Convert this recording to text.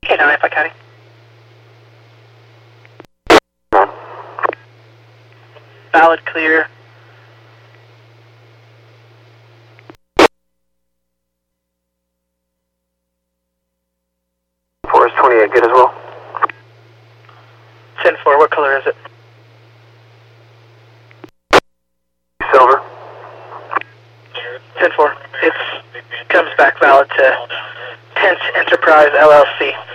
K9 if I caddy. Valid clear. Forest 28, good as well. 10-4, what color is it? Silver. 10-4, it comes back valid to Tench Enterprise LLC.